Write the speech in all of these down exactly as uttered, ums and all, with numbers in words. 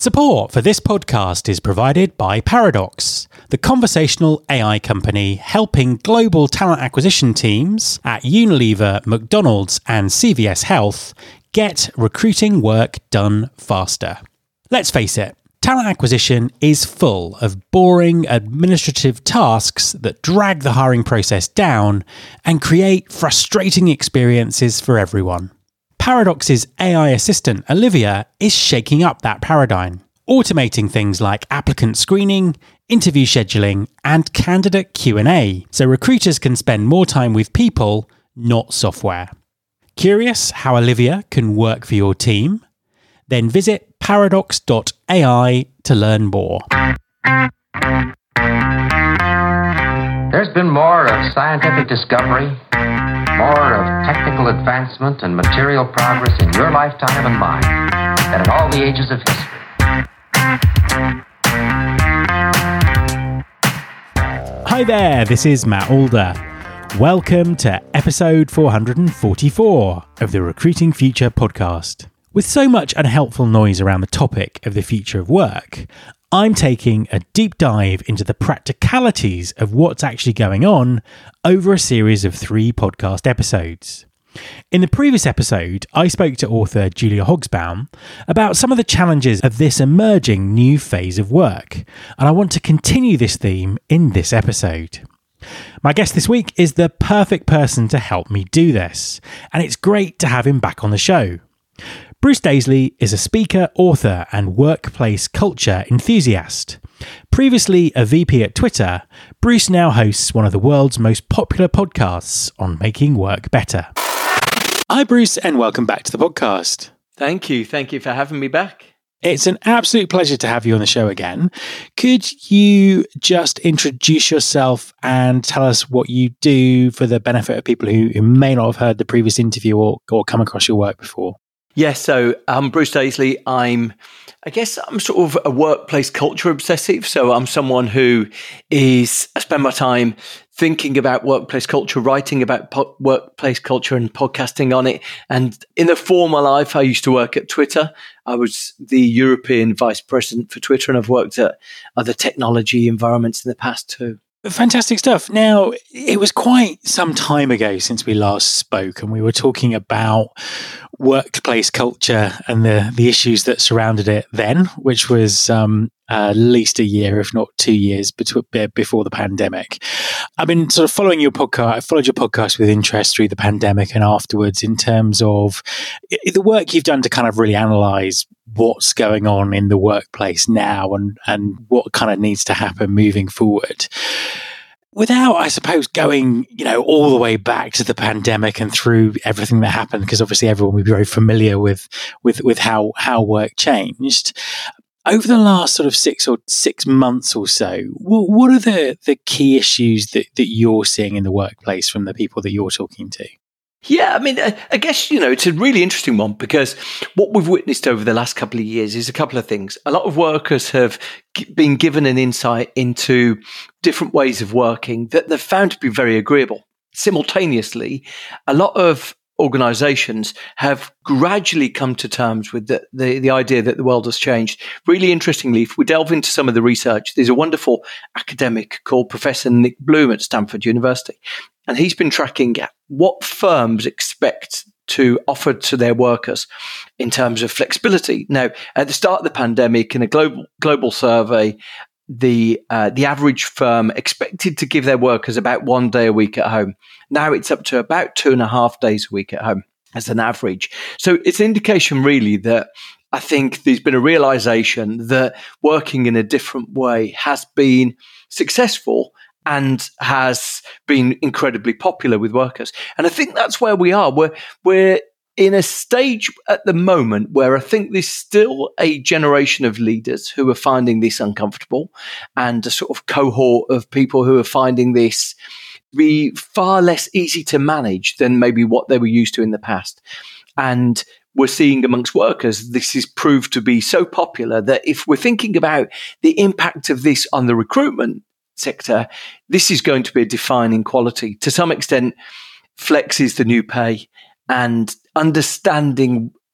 Support for this podcast is provided by Paradox, the conversational A I company helping global talent acquisition teams at Unilever, McDonald's, and C V S Health get recruiting work done faster. Let's face it, talent acquisition is full of boring administrative tasks that drag the hiring process down and create frustrating experiences for everyone. Paradox's A I assistant, Olivia, is shaking up that paradigm, automating things like applicant screening, interview scheduling, and candidate Q and A, so recruiters can spend more time with people, not software. Curious how Olivia can work for your team? Then visit paradox dot A I to learn more. There's been more of scientific discovery, more of technical advancement and material progress in your lifetime and mine than in all the ages of history. Hi there, this is Matt Alder. Welcome to episode four hundred forty-four of the Recruiting Future podcast. With so much unhelpful noise around the topic of the future of work, I'm taking a deep dive into the practicalities of what's actually going on over a series of three podcast episodes. In the previous episode, I spoke to author Julia Hogsbaum about some of the challenges of this emerging new phase of work, and I want to continue this theme in this episode. My guest this week is the perfect person to help me do this, and it's great to have him back on the show. Bruce Daisley is a speaker, author, and workplace culture enthusiast. Previously a V P at Twitter, Bruce now hosts one of the world's most popular podcasts on making work better. Hi, Bruce, and welcome back to the podcast. Thank you. Thank you for having me back. It's an absolute pleasure to have you on the show again. Could you just introduce yourself and tell us what you do for the benefit of people who, who may not have heard the previous interview or, or come across your work before? Yes, so I'm Bruce Daisley. I'm, I guess I'm sort of a workplace culture obsessive. So I'm someone who is, I spend my time thinking about workplace culture, writing about po- workplace culture and podcasting on it. And in the former life, I used to work at Twitter. I was the European vice president for Twitter, and I've worked at other technology environments in the past too. Fantastic stuff. Now, it was quite some time ago since we last spoke, and we were talking about workplace culture and the, the issues that surrounded it then, which was um, at least a year, if not two years between, before the pandemic. I've been sort of following your podcast. I followed your podcast with interest through the pandemic and afterwards in terms of the work you've done to kind of really analyse what's going on in the workplace now and, and what kind of needs to happen moving forward. Without, I suppose, going, you know, all the way back to the pandemic and through everything that happened, because obviously everyone will be very familiar with with with how how work changed. Over the last sort of six or six months or so, what, what are the, the key issues that, that you're seeing in the workplace from the people that you're talking to? Yeah, I mean, I, I guess, you know, it's a really interesting one because what we've witnessed over the last couple of years is a couple of things. A lot of workers have g- been given an insight into different ways of working that they've found to be very agreeable. Simultaneously, a lot of organizations have gradually come to terms with the, the, the idea that the world has changed. Really interestingly, if we delve into some of the research, there's a wonderful academic called Professor Nick Bloom at Stanford University, and he's been tracking what firms expect to offer to their workers in terms of flexibility. Now, at the start of the pandemic, in a global global survey, the uh, the average firm expected to give their workers about one day a week at home. Now it's up to about two and a half days a week at home as an average. So it's an indication really that I think there's been a realization that working in a different way has been successful and has been incredibly popular with workers. And I think that's where we are. We're, we're in a stage at the moment where I think there's still a generation of leaders who are finding this uncomfortable and a sort of cohort of people who are finding this be far less easy to manage than maybe what they were used to in the past. And we're seeing amongst workers, this is proved to be so popular that if we're thinking about the impact of this on the recruitment sector, this is going to be a defining quality. To some extent, flex is the new pay, and understanding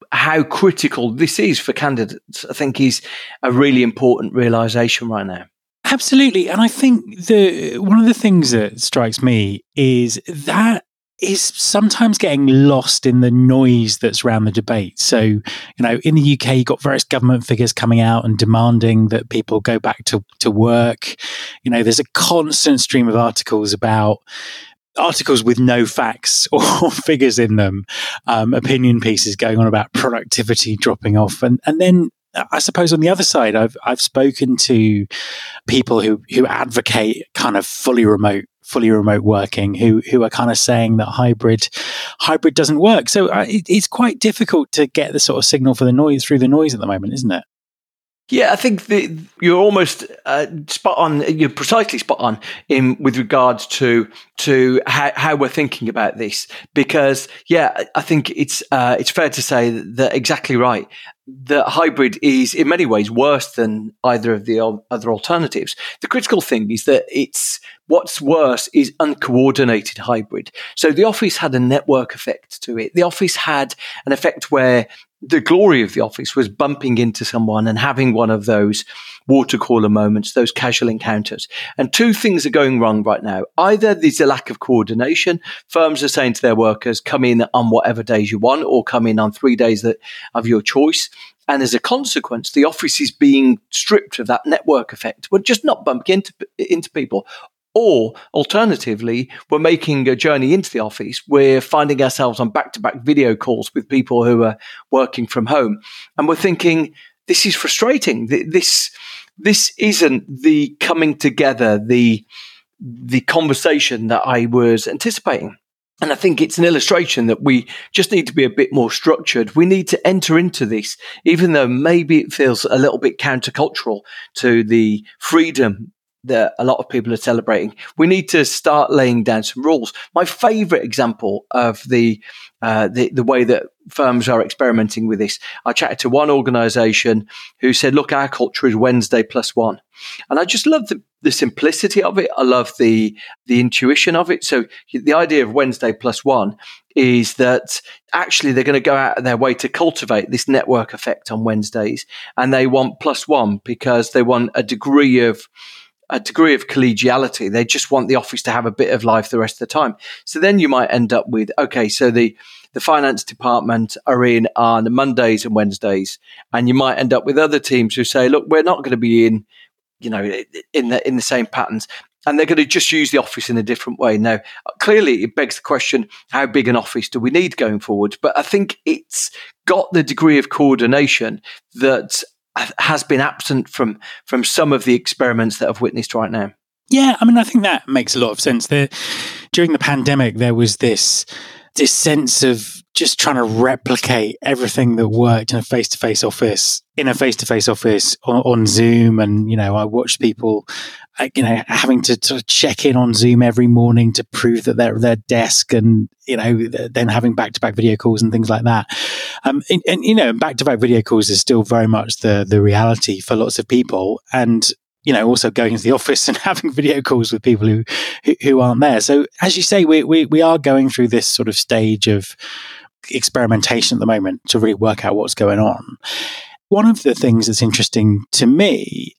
how critical this is for candidates, I think is a really important realization right now. Absolutely. And I think the one of the things that strikes me is that is sometimes getting lost in the noise that's around the debate. So, you know, in the U K, you've got various government figures coming out and demanding that people go back to, to work. You know, there's a constant stream of articles about articles with no facts or figures in them, um, opinion pieces going on about productivity dropping off. And, and then I suppose on the other side, I've I've spoken to people who, who advocate kind of fully remote fully remote working, who who are kind of saying that hybrid hybrid doesn't work. So uh, it, it's quite difficult to get the sort of signal for the noise through the noise at the moment, isn't it? Yeah, I think that you're almost uh, spot on. You're precisely spot on in with regards to to how, how we're thinking about this. Because yeah, I think it's uh, it's fair to say that exactly right. The hybrid is in many ways worse than either of the other alternatives. The critical thing is that it's what's worse is uncoordinated hybrid. So the office had a network effect to it. The office had an effect where the glory of the office was bumping into someone and having one of those water cooler moments, those casual encounters. And two things are going wrong right now. Either there's a lack of coordination. Firms are saying to their workers, come in on whatever days you want, or come in on three days that of your choice. And as a consequence, the office is being stripped of that network effect. We're just not bumping into, into people. Or alternatively, we're making a journey into the office. We're finding ourselves on back-to-back video calls with people who are working from home. And we're thinking, this is frustrating. This, this isn't the coming together, the, the conversation that I was anticipating. And I think it's an illustration that we just need to be a bit more structured. We need to enter into this, even though maybe it feels a little bit countercultural to the freedom that a lot of people are celebrating. We need to start laying down some rules. My favorite example of the uh, the, the way that firms are experimenting with this, I chatted to one organization who said, look, our culture is Wednesday plus one. And I just love the, the simplicity of it. I love the the intuition of it. So the idea of Wednesday plus one is that actually they're going to go out of their way to cultivate this network effect on Wednesdays. And they want plus one because they want a degree of a degree of collegiality. They just want the office to have a bit of life the rest of the time. So then you might end up with, okay, so the, the finance department are in on Mondays and Wednesdays, and you might end up with other teams who say, look, we're not going to be in, you know, in the, in the same patterns. And they're going to just use the office in a different way. Now, clearly it begs the question, how big an office do we need going forward? But I think it's got the degree of coordination that has been absent from from some of the experiments that I've witnessed right now. Yeah, I mean, I think that makes a lot of sense. There, during the pandemic, there was this this sense of just trying to replicate everything that worked in a face-to-face office, in a face-to-face office on, on Zoom. And, you know, I watched people, you know, having to sort of check in on Zoom every morning to prove that they're at their desk, and, you know, then having back-to-back video calls and things like that. Um, and, and, you know, back-to-back video calls is still very much the the reality for lots of people. And, you know, also going into the office and having video calls with people who, who, who aren't there. So as you say, we, we, we are going through this sort of stage of experimentation at the moment to really work out what's going on. One of the things that's interesting to me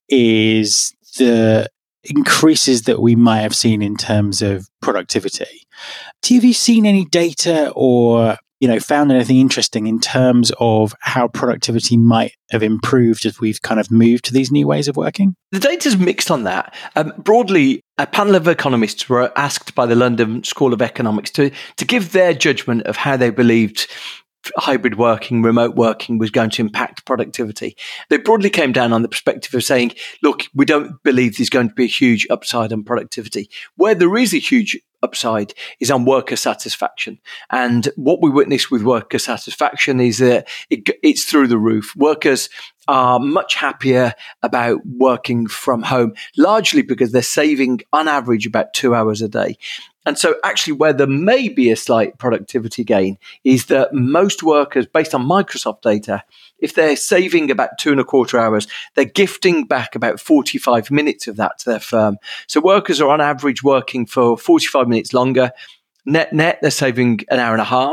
is the increases that we might have seen in terms of productivity. Have you seen any data or, you know, found anything interesting in terms of how productivity might have improved as we've kind of moved to these new ways of working? The data's mixed on that. Um, broadly, a panel of economists were asked by the London School of Economics to, to give their judgment of how they believed hybrid working, remote working was going to impact productivity. They broadly came down on the perspective of saying, look, we don't believe there's going to be a huge upside on productivity. Where there is a huge upside is on worker satisfaction. And what we witness with worker satisfaction is that it, it's through the roof. Workers are much happier about working from home, largely because they're saving on average about two hours a day. And so actually where there may be a slight productivity gain is that most workers, based on Microsoft data, if they're saving about two and a quarter hours, they're gifting back about forty-five minutes of that to their firm. So workers are on average working for forty-five minutes longer. Net, net, they're saving an hour and a half.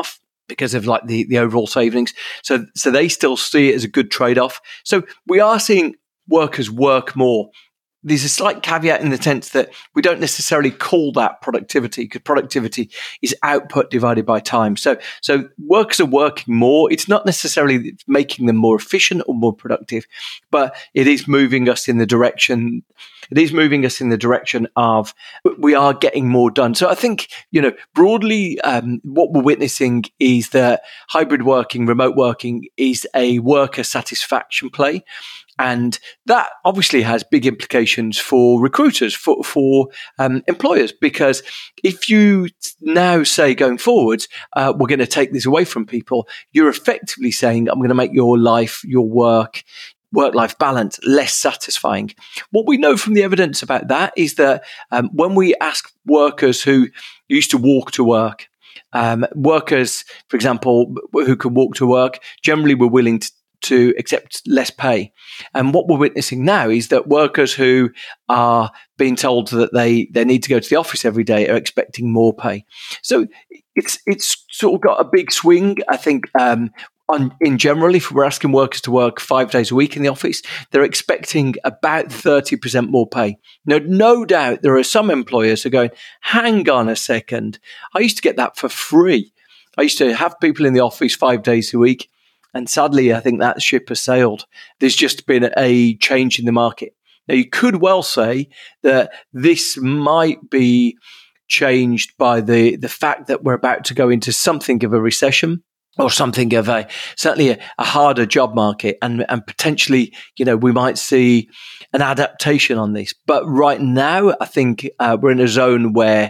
because of like the, the overall savings. So, so they still see it as a good trade-off. So we are seeing workers work more. There's a slight caveat in the sense that we don't necessarily call that productivity, because productivity is output divided by time. So, so workers are working more. It's not necessarily making them more efficient or more productive, but it is moving us in the direction. It is moving us in the direction of we are getting more done. So I think, you know, broadly, um, what we're witnessing is that hybrid working, remote working is a worker satisfaction play. And that obviously has big implications for recruiters, for, for um, employers, because if you now say going forwards, uh, we're going to take this away from people, you're effectively saying, I'm going to make your life, your work, work-life balance less satisfying. What we know from the evidence about that is that um, when we ask workers who used to walk to work, um, workers, for example, who can walk to work, generally were willing to to accept less pay. And what we're witnessing now is that workers who are being told that they, they need to go to the office every day are expecting more pay. So it's it's sort of got a big swing. I think um, on, in general, if we're asking workers to work five days a week in the office, they're expecting about thirty percent more pay. Now, no doubt there are some employers who are going, hang on a second, I used to get that for free. I used to have people in the office five days a week. And sadly, I think that ship has sailed. There's just been a change in the market. Now, you could well say that this might be changed by the, the fact that we're about to go into something of a recession, or something of a, certainly a, a harder job market. And, and potentially, you know, we might see an adaptation on this. But right now, I think uh, we're in a zone where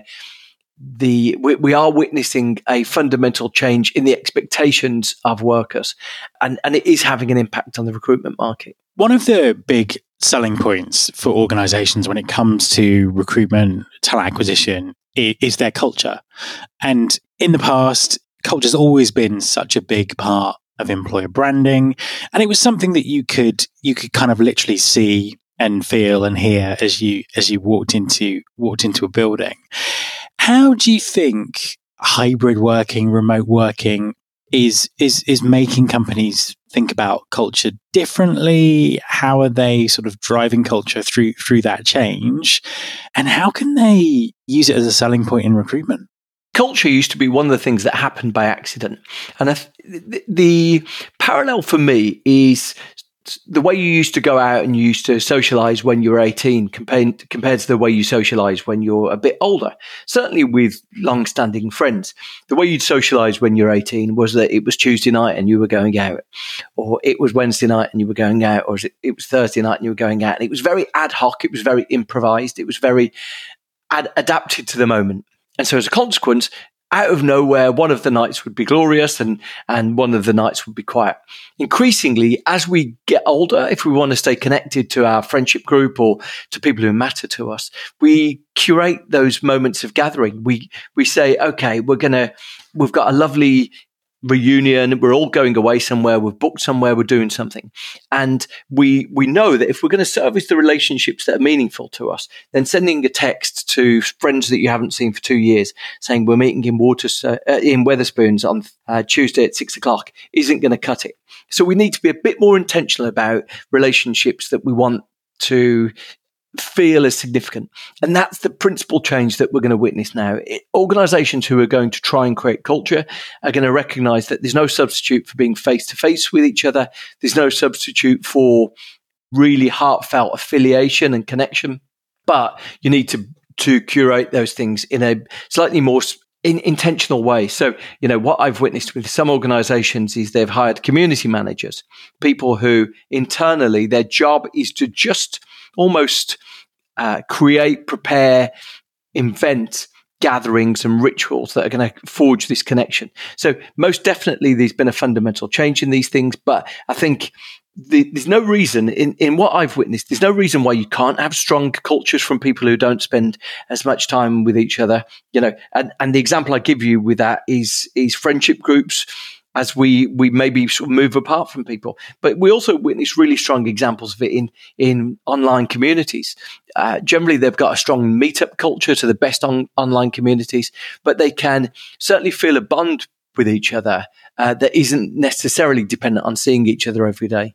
The we, we are witnessing a fundamental change in the expectations of workers, and, and it is having an impact on the recruitment market. One of the big selling points for organizations when it comes to recruitment, talent acquisition, is, is their culture. And in the past, culture's always been such a big part of employer branding, and it was something that you could you could kind of literally see and feel and hear as you as you walked into walked into a building. How do you think hybrid working, remote working is is is making companies think about culture differently? How are they sort of driving culture through through that change? And how can they use it as a selling point in recruitment? Culture used to be one of the things that happened by accident. And if, the, the parallel for me is the way you used to go out and you used to socialize when you were eighteen compared, compared to the way you socialize when you're a bit older, certainly with long-standing friends. The way you'd socialize when you're eighteen was that it was Tuesday night and you were going out, or it was Wednesday night and you were going out, or it was Thursday night and you were going out. And it was very ad hoc. It was very improvised. It was very ad- adapted to the moment. And so as a consequence, out of nowhere, one of the nights would be glorious and, and one of the nights would be quiet. Increasingly, as we get older, if we want to stay connected to our friendship group or to people who matter to us, we curate those moments of gathering. We we say, okay, we're gonna, we've got a lovely reunion, we're all going away somewhere, we've booked somewhere, we're doing something. And we we know that if we're going to service the relationships that are meaningful to us, then sending a text to friends that you haven't seen for two years saying we're meeting in Waters, uh, in Wetherspoons on uh, Tuesday at six o'clock isn't going to cut it. So we need to be a bit more intentional about relationships that we want to feel as significant. And that's the principal change that we're going to witness now. It, organizations who are going to try and create culture are going to recognize that there's no substitute for being face-to-face with each other. There's no substitute for really heartfelt affiliation and connection. But you need to, to curate those things in a slightly more in intentional way. So, you know, what I've witnessed with some organizations is they've hired community managers, people who internally their job is to just almost uh, create, prepare, invent gatherings and rituals that are going to forge this connection. So most definitely there's been a fundamental change in these things, but I think the, there's no reason in, in what I've witnessed, there's no reason why you can't have strong cultures from people who don't spend as much time with each other, you know, and, and the example I give you with that is, is friendship groups as we, we maybe sort of move apart from people. But we also witness really strong examples of it in, in online communities. Uh, generally, they've got a strong meetup culture to the best on, online communities, but they can certainly feel a bond with each other uh, that isn't necessarily dependent on seeing each other every day.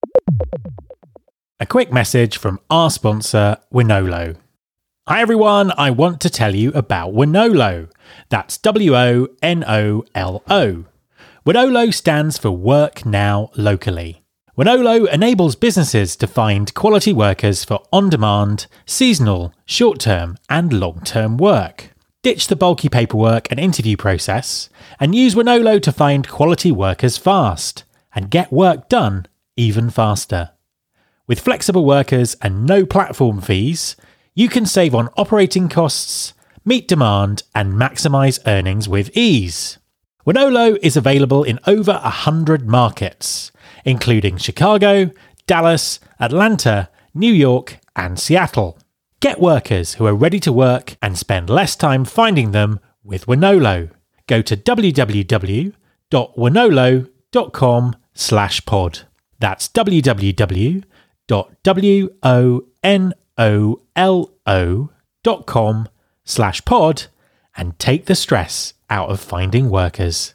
A quick message from our sponsor, Wonolo. Hi everyone, I want to tell you about Wonolo. That's W O N O L O. Wonolo stands for Work Now Locally. Wonolo enables businesses to find quality workers for on-demand, seasonal, short-term and long-term work. Ditch the bulky paperwork and interview process and use Wonolo to find quality workers fast and get work done even faster. With flexible workers and no platform fees, you can save on operating costs, meet demand, and maximise earnings with ease. Wonolo is available in over one hundred markets, including Chicago, Dallas, Atlanta, New York, and Seattle. Get workers who are ready to work and spend less time finding them with Wonolo. Go to w w w dot wonolo dot com slash pod. That's w w w dot wonolo dot com slash pod and take the stress out of finding workers.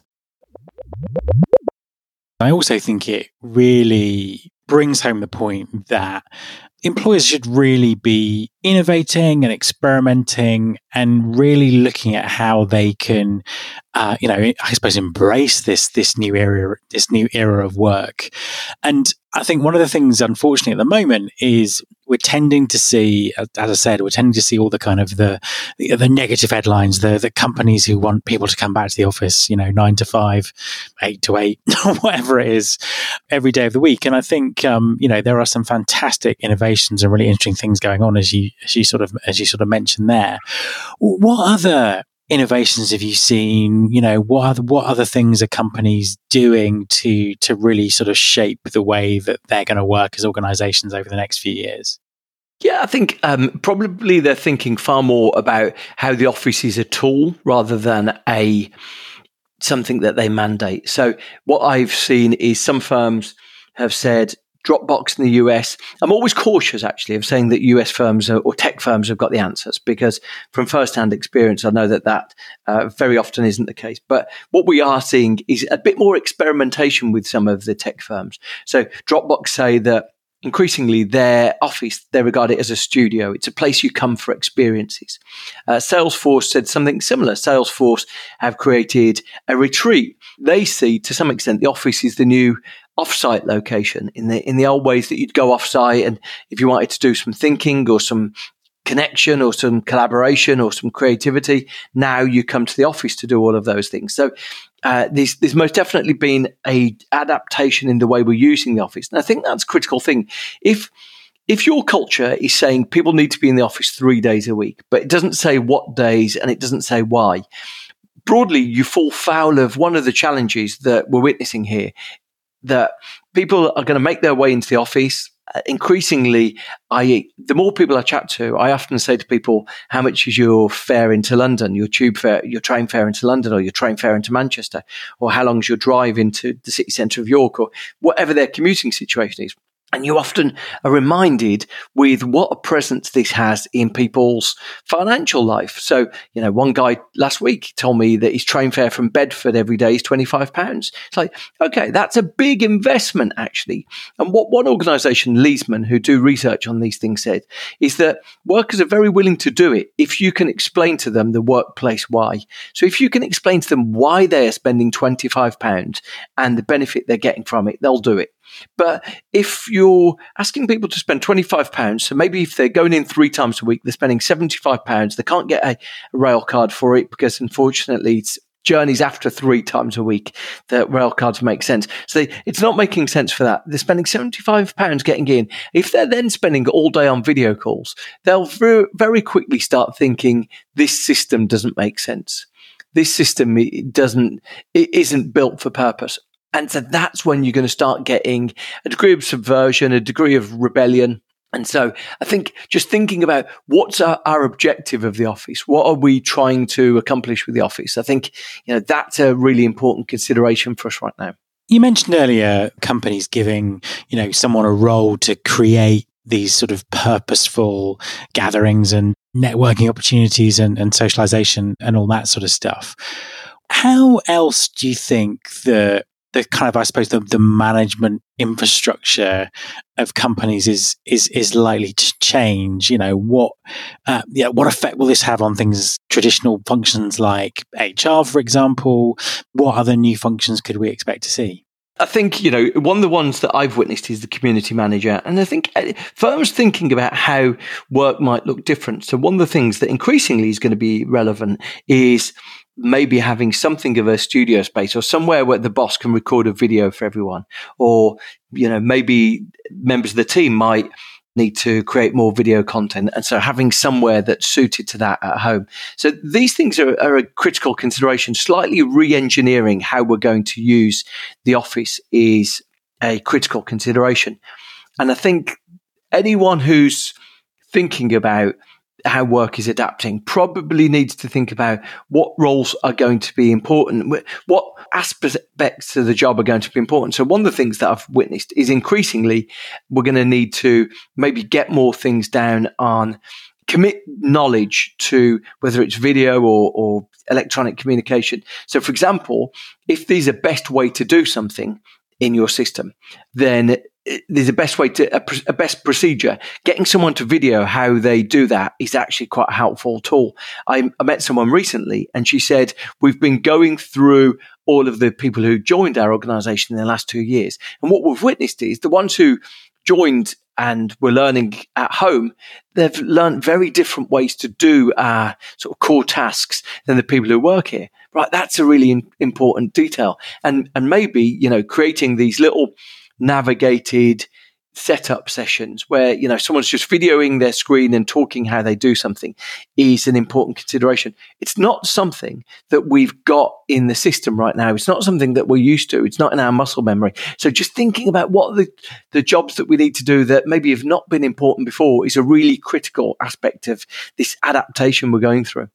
I also think it really brings home the point that employers should really be innovating and experimenting and really looking at how they can, uh, you know, I suppose embrace this this new era, this new era of work. And I think one of the things, unfortunately, at the moment is we're tending to see, as I said, we're tending to see all the kind of the the, the negative headlines, the the companies who want people to come back to the office, you know, nine to five, eight to eight, whatever it is, every day of the week. And I think, um, you know, there are some fantastic innovations and really interesting things going on, as you as you sort of as you sort of mentioned there. What other innovations have you seen? You know, what other, what other things are companies doing to to really sort of shape the way that they're going to work as organizations over the next few years? Yeah, I think um, probably they're thinking far more about how the office is a tool rather than a something that they mandate. So what I've seen is some firms have said, Dropbox in the U S. I'm always cautious, actually, of saying that U S firms are, or tech firms have got the answers, because from first-hand experience, I know that that uh, very often isn't the case. But what we are seeing is a bit more experimentation with some of the tech firms. So Dropbox say that increasingly their office, they regard it as a studio. It's a place you come for experiences. Uh, Salesforce said something similar. Salesforce have created a retreat. They see, to some extent, the office is the new off-site location. In the in the old ways that you'd go off-site, and if you wanted to do some thinking or some connection or some collaboration or some creativity, now you come to the office to do all of those things. So uh, there's, there's most definitely been a adaptation in the way we're using the office. And I think that's a critical thing. If if your culture is saying people need to be in the office three days a week, but it doesn't say what days and it doesn't say why, broadly you fall foul of one of the challenges that we're witnessing here, that people are going to make their way into the office. Uh, increasingly, I the more people I chat to, I often say to people, how much is your fare into London, your tube fare, your train fare into London, or your train fare into Manchester, or how long is your drive into the city centre of York, or whatever their commuting situation is. And you often are reminded with what a presence this has in people's financial life. So, you know, one guy last week told me that his train fare from Bedford every day is twenty-five pounds. It's like, okay, that's a big investment, actually. And what one organisation, Leesman, who do research on these things, said is that workers are very willing to do it if you can explain to them the workplace why. So if you can explain to them why they are spending twenty-five pounds and the benefit they're getting from it, they'll do it. But if you're asking people to spend twenty-five pounds, so maybe if they're going in three times a week, they're spending seventy-five pounds, they can't get a, a rail card for it because unfortunately it's journeys after three times a week that rail cards make sense. So they, it's not making sense for that. They're spending seventy-five pounds getting in. If they're then spending all day on video calls, they'll very, very quickly start thinking this system doesn't make sense. This system it doesn't, it isn't built for purpose. And so that's when you're going to start getting a degree of subversion, a degree of rebellion. And so I think just thinking about what's our, our objective of the office, what are we trying to accomplish with the office? I think, you know, that's a really important consideration for us right now. You mentioned earlier companies giving, you know, someone a role to create these sort of purposeful gatherings and networking opportunities and, and socialization and all that sort of stuff. How else do you think that the kind of, I suppose, the, the management infrastructure of companies is is is likely to change? You know, what uh, yeah, what effect will this have on things, traditional functions like H R, for example? What other new functions could we expect to see? I think, you know, one of the ones that I've witnessed is the community manager. And I think firms thinking about how work might look different. So one of the things that increasingly is going to be relevant is maybe having something of a studio space or somewhere where the boss can record a video for everyone. Or, you know, maybe members of the team might need to create more video content. And so having somewhere that's suited to that at home. So these things are, are a critical consideration. Slightly re-engineering how we're going to use the office is a critical consideration. And I think anyone who's thinking about how work is adapting probably needs to think about what roles are going to be important, what aspects of the job are going to be important. So one of the things that I've witnessed is increasingly we're going to need to maybe get more things down on, commit knowledge to whether it's video or, or electronic communication. So for example, if there's a best way to do something in your system, then there's a best way to, a, a best procedure. Getting someone to video how they do that is actually quite a helpful tool. I, I met someone recently and she said, we've been going through all of the people who joined our organization in the last two years. And what we've witnessed is the ones who joined and were learning at home, they've learned very different ways to do our sort of core tasks than the people who work here. Right. That's a really in, important detail. And, and maybe, you know, creating these little navigated setup sessions where, you know, someone's just videoing their screen and talking how they do something is an important consideration. It's not something that we've got in the system right now. It's not something that we're used to. It's not in our muscle memory. So just thinking about what are the, the jobs that we need to do that maybe have not been important before is a really critical aspect of this adaptation we're going through.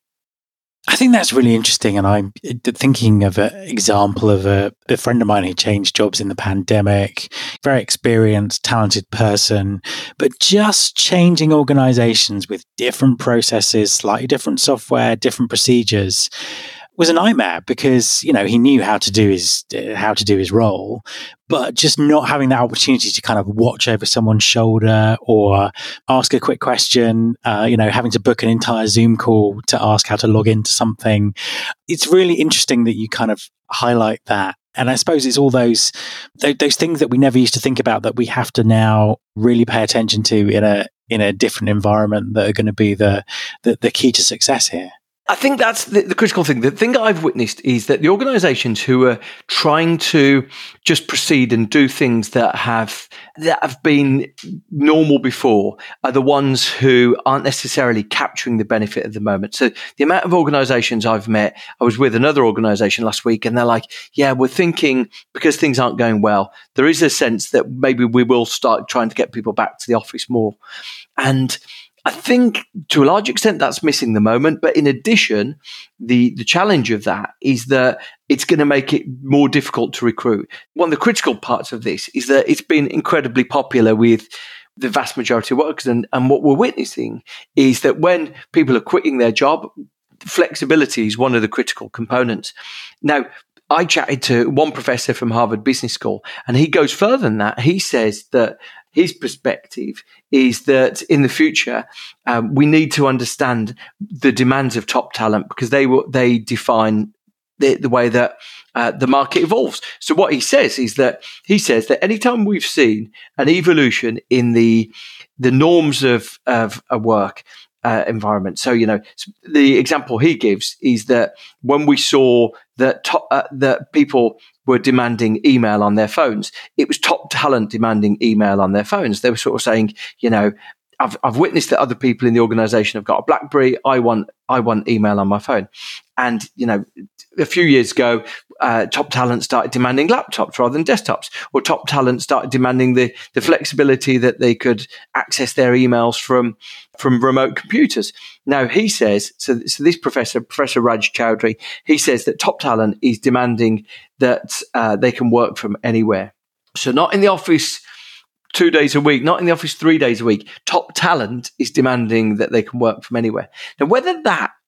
I think that's really interesting. And I'm thinking of an example of a, a friend of mine who changed jobs in the pandemic, very experienced, talented person, but just changing organizations with different processes, slightly different software, different procedures was a nightmare because, you know, he knew how to do his, uh, how to do his role, but just not having that opportunity to kind of watch over someone's shoulder or ask a quick question, uh, you know, having to book an entire Zoom call to ask how to log into something. It's really interesting that you kind of highlight that. And I suppose it's all those, th- those things that we never used to think about that we have to now really pay attention to in a, in a different environment that are going to be the, the, the key to success here. I think that's the, the critical thing. The thing I've witnessed is that the organizations who are trying to just proceed and do things that have that have been normal before are the ones who aren't necessarily capturing the benefit of the moment. So the amount of organizations I've met, I was with another organization last week and they're like, yeah, we're thinking because things aren't going well, there is a sense that maybe we will start trying to get people back to the office more. And I think to a large extent that's missing the moment. But in addition, the, the challenge of that is that it's going to make it more difficult to recruit. One of the critical parts of this is that it's been incredibly popular with the vast majority of workers. And, and what we're witnessing is that when people are quitting their job, flexibility is one of the critical components. Now, I chatted to one professor from Harvard Business School, and he goes further than that. He says that his perspective is that in the future, um, we need to understand the demands of top talent because they will, they define the, the way that uh, the market evolves. So what he says is that he says that anytime we've seen an evolution in the the norms of of a work uh, environment. So you know, the example he gives is that when we saw that top, uh, that people were demanding email on their phones, it was top talent demanding email on their phones. They were sort of saying, you know, I've I've witnessed that other people in the organization have got a BlackBerry. I want I want email on my phone. And, you know, a few years ago, uh, top talent started demanding laptops rather than desktops, or top talent started demanding the, the flexibility that they could access their emails from, from remote computers. Now, he says, so, so this professor, Professor Raj Chowdhury, he says that top talent is demanding that uh, they can work from anywhere. So not in the office two days a week, not in the office three days a week. Top talent is demanding that they can work from anywhere. Now, whether that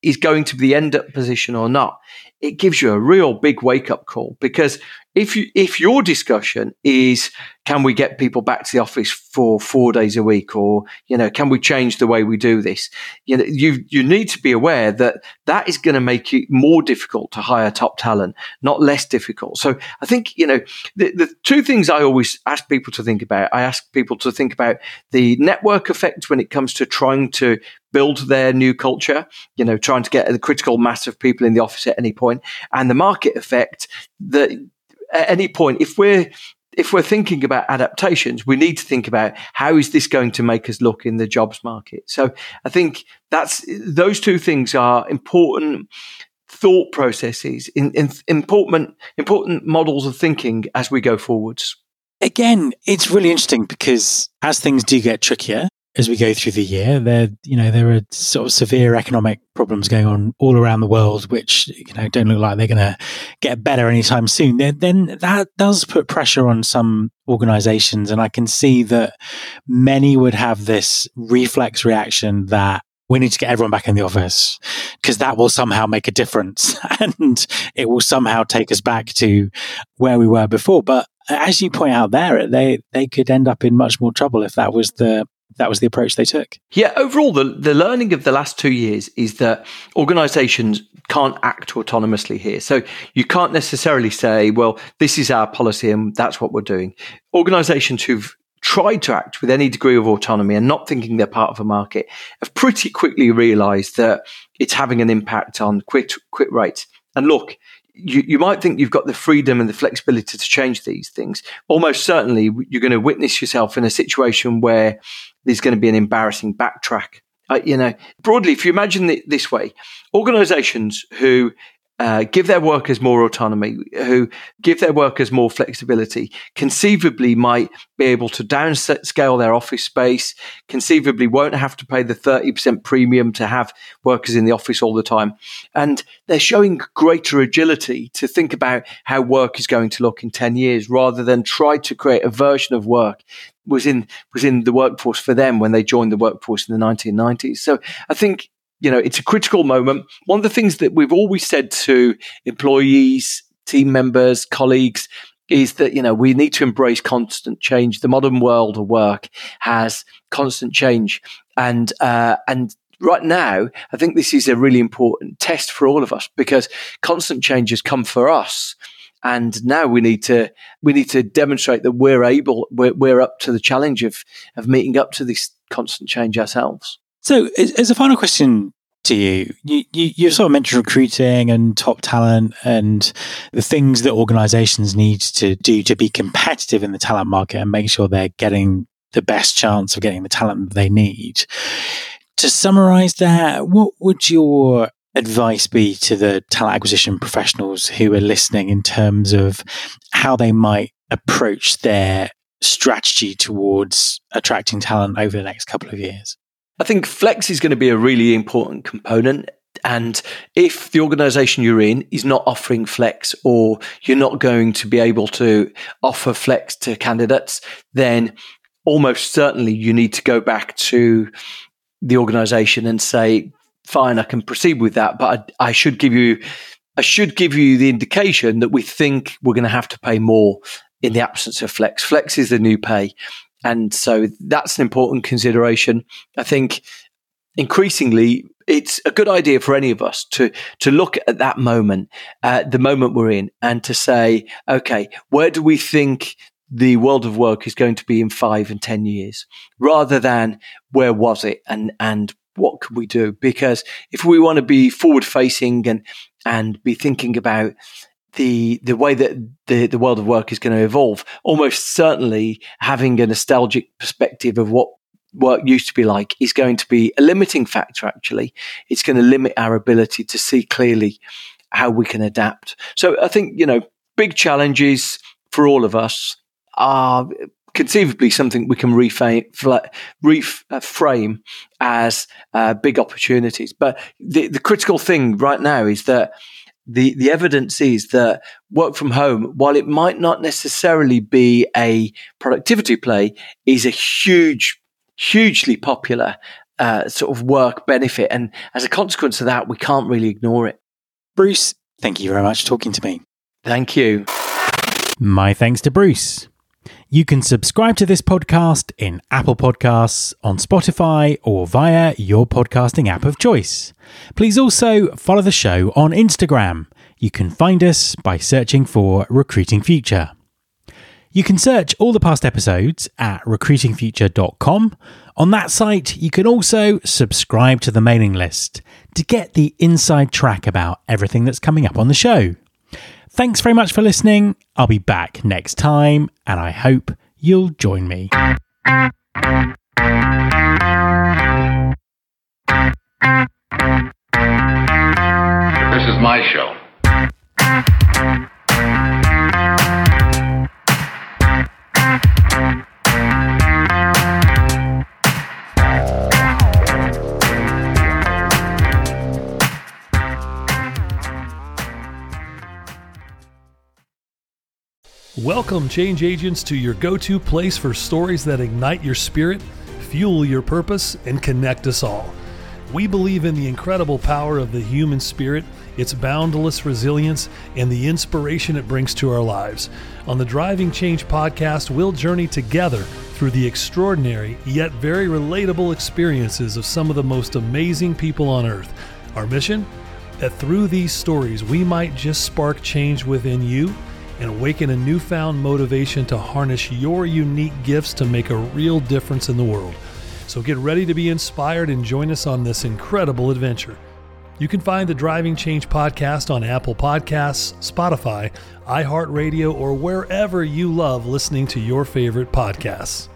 is going to be the end up position or not, it gives you a real big wake up call. Because if you, if your discussion is, can we get people back to the office for four days a week, or, you know, can we change the way we do this? You know, you, you need to be aware that that is going to make it more difficult to hire top talent, not less difficult. So I think, you know, the, the two things I always ask people to think about, I ask people to think about the network effect when it comes to trying to build their new culture, you know, trying to get a critical mass of people in the office at any point, and the market effect that at any point, if we're if we're thinking about adaptations, we need to think about how is this going to make us look in the jobs market. So I think that's those two things are important thought processes, in, in important important models of thinking as we go forwards. Again, it's really interesting because as things do get trickier as we go through the year, there, you know, there are sort of severe economic problems going on all around the world, which, you know, don't look like they're going to get better anytime soon. Then, then that does put pressure on some organizations. And I can see that many would have this reflex reaction that we need to get everyone back in the office because that will somehow make a difference and it will somehow take us back to where we were before. But as you point out there, they, they could end up in much more trouble if that was the that was the approach they took. Yeah, overall, the, the learning of the last two years is that organizations can't act autonomously here. So you can't necessarily say, well, this is our policy and that's what we're doing. Organizations who've tried to act with any degree of autonomy and not thinking they're part of a market have pretty quickly realized that it's having an impact on quit, quit rates. And look, You, you might think you've got the freedom and the flexibility to change these things. Almost certainly, you're going to witness yourself in a situation where there's going to be an embarrassing backtrack. Uh, you know, broadly, if you imagine it this way, organizations who uh, give their workers more autonomy, who give their workers more flexibility, conceivably might be able to downscale their office space, conceivably won't have to pay the thirty percent premium to have workers in the office all the time. And they're showing greater agility to think about how work is going to look in ten years rather than try to create a version of work was in was in the workforce for them when they joined the workforce in the nineteen nineties. So I think, you know, it's a critical moment. One of the things that we've always said to employees, team members, colleagues is that, you know, we need to embrace constant change. The modern world of work has constant change. And, uh, and right now, I think this is a really important test for all of us because constant change has come for us. And now we need to we need to demonstrate that we're able, we're, we're up to the challenge of of meeting up to this constant change ourselves. So, as a final question to you, you, you, you sort of mentioned recruiting and top talent and the things that organizations need to do to be competitive in the talent market and make sure they're getting the best chance of getting the talent that they need. To summarize that, what would your advice be to the talent acquisition professionals who are listening in terms of how they might approach their strategy towards attracting talent over the next couple of years? I think flex is going to be a really important component. And if the organization you're in is not offering flex or you're not going to be able to offer flex to candidates, then almost certainly you need to go back to the organization and say, fine, I can proceed with that, but I, I should give you, I should give you the indication that we think we're going to have to pay more in the absence of flex. Flex is the new pay. And so that's an important consideration. I think increasingly it's a good idea for any of us to to look at that moment, uh, the moment we're in, and to say, okay, where do we think the world of work is going to be in five and ten years, rather than where was it and and what could we do? Because if we want to be forward facing and and be thinking about the the way that the, the world of work is going to evolve, almost certainly having a nostalgic perspective of what work used to be like is going to be a limiting factor, actually. It's going to limit our ability to see clearly how we can adapt. So I think, you know, big challenges for all of us are conceivably something we can reframe, reframe as uh, big opportunities. But the, the critical thing right now is that The, the evidence is that work from home, while it might not necessarily be a productivity play, is a huge, hugely popular uh, sort of work benefit. And as a consequence of that, we can't really ignore it. Bruce, thank you very much for talking to me. Thank you. My thanks to Bruce. You can subscribe to this podcast in Apple Podcasts, on Spotify, or via your podcasting app of choice. Please also follow the show on Instagram. You can find us by searching for Recruiting Future. You can search all the past episodes at recruiting future dot com. On that site, you can also subscribe to the mailing list to get the inside track about everything that's coming up on the show. Thanks very much for listening. I'll be back next time, and I hope you'll join me. This is my show. Welcome, change agents, to your go-to place for stories that ignite your spirit, fuel your purpose, and connect us all. We believe in the incredible power of the human spirit, its boundless resilience, and the inspiration it brings to our lives. On the Driving Change podcast, we'll journey together through the extraordinary yet very relatable experiences of some of the most amazing people on earth. Our mission? That through these stories, we might just spark change within you and awaken a newfound motivation to harness your unique gifts to make a real difference in the world. So get ready to be inspired and join us on this incredible adventure. You can find the Driving Change podcast on Apple Podcasts, Spotify, iHeartRadio, or wherever you love listening to your favorite podcasts.